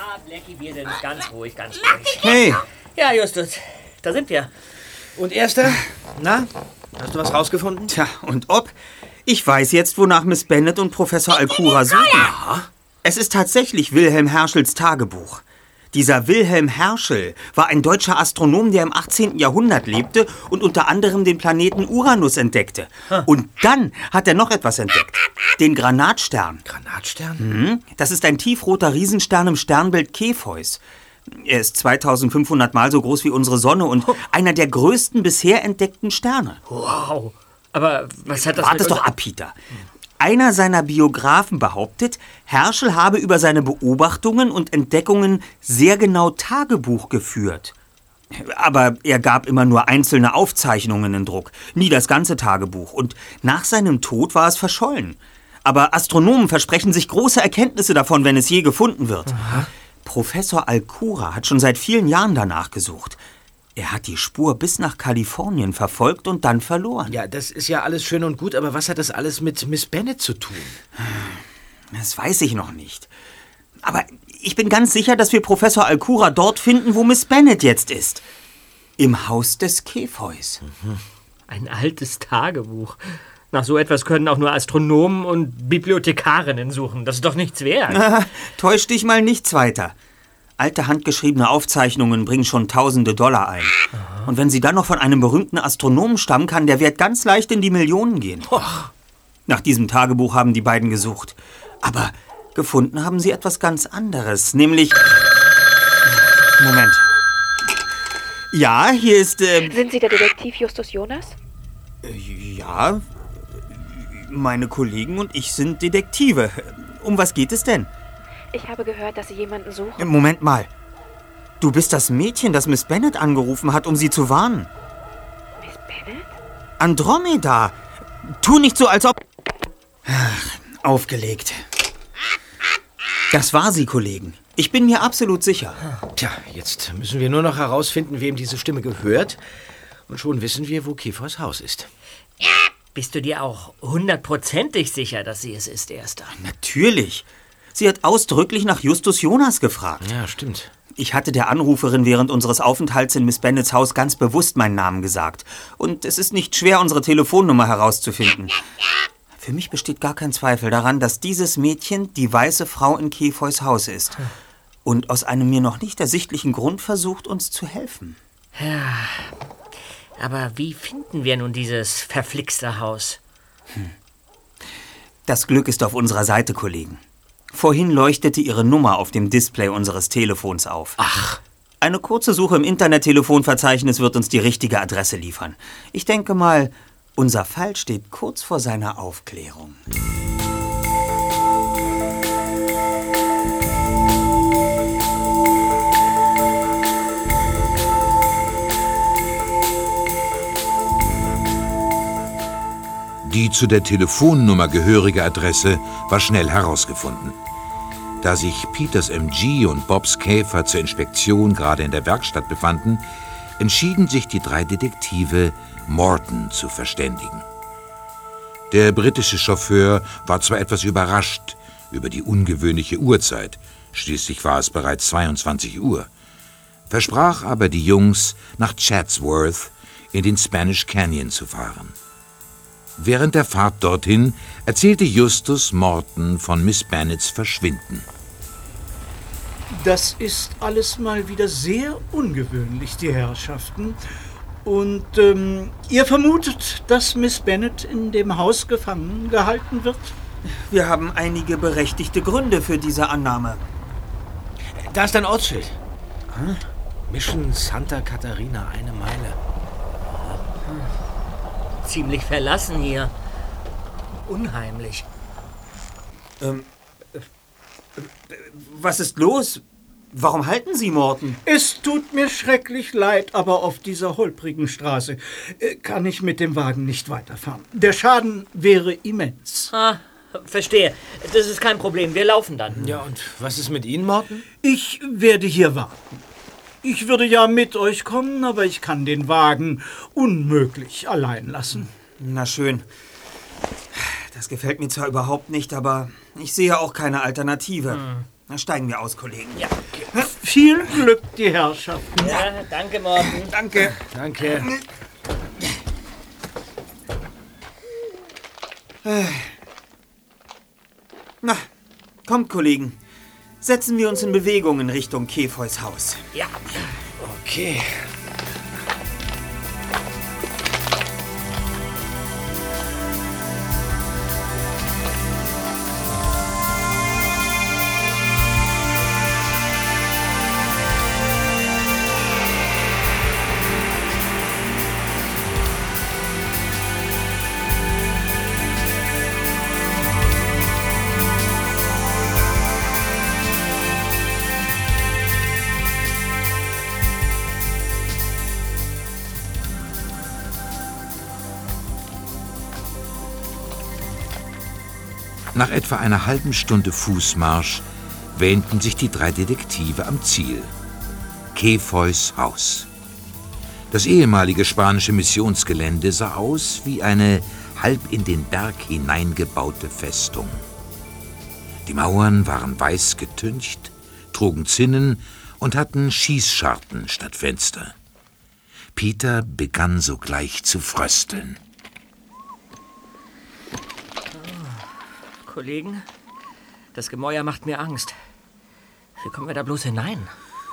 Blackie, wir sind ganz ruhig, ganz ruhig. Hey! Ja, Justus, da sind wir. Und Erster? Na, hast du was rausgefunden? Tja, und ob? Ich weiß jetzt, wonach Miss Bennet und Professor Alcura suchen. Ja. Es ist tatsächlich Wilhelm Herschels Tagebuch. Dieser Wilhelm Herschel war ein deutscher Astronom, der im 18. Jahrhundert lebte und unter anderem den Planeten Uranus entdeckte. Und dann hat er noch etwas entdeckt. Den Granatstern. Granatstern? Das ist ein tiefroter Riesenstern im Sternbild Cepheus. Er ist 2500 Mal so groß wie unsere Sonne und einer der größten bisher entdeckten Sterne. Wow. Aber was hat das Wart es doch ab, Peter. Einer seiner Biografen behauptet, Herschel habe über seine Beobachtungen und Entdeckungen sehr genau Tagebuch geführt. Aber er gab immer nur einzelne Aufzeichnungen in Druck, nie das ganze Tagebuch. Und nach seinem Tod war es verschollen. Aber Astronomen versprechen sich große Erkenntnisse davon, wenn es je gefunden wird. Aha. Professor Alcura hat schon seit vielen Jahren danach gesucht. Er hat die Spur bis nach Kalifornien verfolgt und dann verloren. Ja, das ist ja alles schön und gut, aber was hat das alles mit Miss Bennet zu tun? Das weiß ich noch nicht. Aber ich bin ganz sicher, dass wir Professor Alcura dort finden, wo Miss Bennet jetzt ist. Im Haus des Cepheus. Ein altes Tagebuch. Nach so etwas können auch nur Astronomen und Bibliothekarinnen suchen. Das ist doch nichts wert. Täusch dich mal nichts weiter. Alte handgeschriebene Aufzeichnungen bringen schon tausende $1.000 ein. Aha. Und wenn sie dann noch von einem berühmten Astronomen stammen, kann der Wert ganz leicht in die Millionen gehen. Nach diesem Tagebuch haben die beiden gesucht. Aber gefunden haben sie etwas ganz anderes, nämlich... Moment. Ja, hier ist... Sind Sie der Detektiv Justus Jonas? Ja, meine Kollegen und ich sind Detektive. Um was geht es denn? Ich habe gehört, dass Sie jemanden suchen. Moment mal. Du bist das Mädchen, das Miss Bennet angerufen hat, um sie zu warnen. Miss Bennet? Andromeda. Tu nicht so, als ob... Aufgelegt. Das war sie, Kollegen. Ich bin mir absolut sicher. Tja, jetzt müssen wir nur noch herausfinden, wem diese Stimme gehört. Und schon wissen wir, wo Cepheus Haus ist. Bist du dir auch 100%ig sicher, dass sie es ist, Erster? Natürlich. Sie hat ausdrücklich nach Justus Jonas gefragt. Ja, stimmt. Ich hatte der Anruferin während unseres Aufenthalts in Miss Bennets Haus ganz bewusst meinen Namen gesagt. Und es ist nicht schwer, unsere Telefonnummer herauszufinden. Für mich besteht gar kein Zweifel daran, dass dieses Mädchen die weiße Frau in Cepheus Haus ist. Und aus einem mir noch nicht ersichtlichen Grund versucht, uns zu helfen. Ja, aber wie finden wir nun dieses verflixte Haus? Das Glück ist auf unserer Seite, Kollegen. Vorhin leuchtete Ihre Nummer auf dem Display unseres Telefons auf. Ach. Eine kurze Suche im Internet-Telefonverzeichnis wird uns die richtige Adresse liefern. Ich denke mal, unser Fall steht kurz vor seiner Aufklärung. Die zu der Telefonnummer gehörige Adresse war schnell herausgefunden. Da sich Peters MG und Bobs Käfer zur Inspektion gerade in der Werkstatt befanden, entschieden sich die drei Detektive, Morton zu verständigen. Der britische Chauffeur war zwar etwas überrascht über die ungewöhnliche Uhrzeit, schließlich war es bereits 22 Uhr, versprach aber die Jungs, nach Chatsworth in den Spanish Canyon zu fahren. Während der Fahrt dorthin erzählte Justus Morton von Miss Bennets Verschwinden. Das ist alles mal wieder sehr ungewöhnlich, die Herrschaften. Und ihr vermutet, dass Miss Bennet in dem Haus gefangen gehalten wird? Wir haben einige berechtigte Gründe für diese Annahme. Da ist ein Ortsschild. Mission Santa Catarina, 1 Meile. Ziemlich verlassen hier. Unheimlich. Was ist los? Warum halten Sie Morton? Es tut mir schrecklich leid, aber auf dieser holprigen Straße kann ich mit dem Wagen nicht weiterfahren. Der Schaden wäre immens. Verstehe. Das ist kein Problem. Wir laufen dann. Ja, und was ist mit Ihnen, Morton? Ich werde hier warten. Ich würde ja mit euch kommen, aber ich kann den Wagen unmöglich allein lassen. Na schön. Das gefällt mir zwar überhaupt nicht, aber ich sehe auch keine Alternative. Na, steigen wir aus, Kollegen. Ja, okay. Viel Glück, die Herrschaften. Ja, danke, Morten. Danke. Danke. Na, kommt, Kollegen. Setzen wir uns in Bewegung in Richtung Kefeus Haus. Ja. Okay. Nach etwa einer halben Stunde Fußmarsch wähnten sich die 3 Detektive am Ziel. Kefeus Haus. Das ehemalige spanische Missionsgelände sah aus wie eine halb in den Berg hineingebaute Festung. Die Mauern waren weiß getüncht, trugen Zinnen und hatten Schießscharten statt Fenster. Peter begann sogleich zu frösteln. Kollegen, das Gemäuer macht mir Angst. Wie kommen wir da bloß hinein?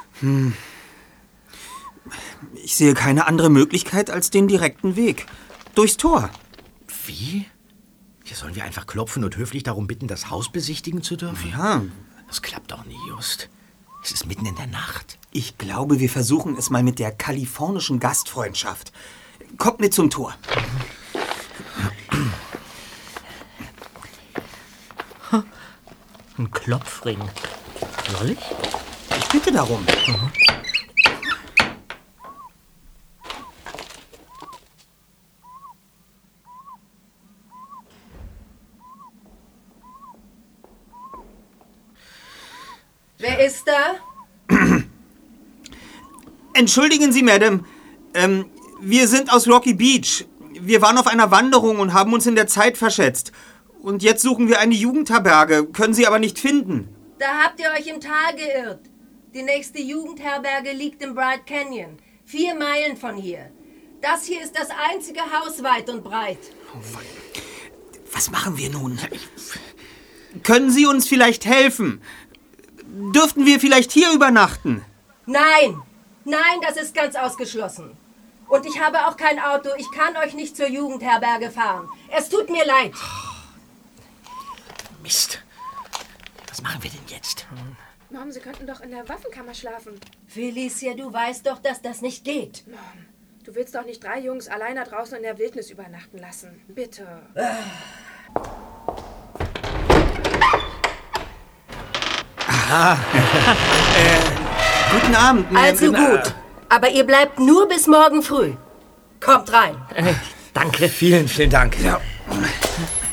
Ich sehe keine andere Möglichkeit als den direkten Weg. Durchs Tor. Wie? Hier sollen wir einfach klopfen und höflich darum bitten, das Haus besichtigen zu dürfen? Ja, Das klappt doch nie, Just. Es ist mitten in der Nacht. ich glaube, wir versuchen es mal mit der kalifornischen Gastfreundschaft. Kommt mit zum Tor. Ein Klopfring. Soll ich? Ich bitte darum. Wer ist da? Entschuldigen Sie, Madame. Wir sind aus Rocky Beach. Wir waren auf einer Wanderung und haben uns in der Zeit verschätzt. Und jetzt suchen wir eine Jugendherberge, können sie aber nicht finden. Da habt ihr euch im Tal geirrt. Die nächste Jugendherberge liegt im Bright Canyon, 4 Meilen von hier. Das hier ist das einzige Haus weit und breit. Was machen wir nun? Können Sie uns vielleicht helfen? Dürften wir vielleicht hier übernachten? Nein, nein, das ist ganz ausgeschlossen. Und ich habe auch kein Auto, ich kann euch nicht zur Jugendherberge fahren. Es tut mir leid. Mist. Was machen wir denn jetzt? Mom, Sie könnten doch in der Waffenkammer schlafen. Felicia, du weißt doch, dass das nicht geht. Mom, du willst doch nicht 3 Jungs alleine draußen in der Wildnis übernachten lassen. Bitte. Guten Abend. Also gut, aber ihr bleibt nur bis morgen früh. Kommt rein. Danke. Vielen, vielen Dank. Ja.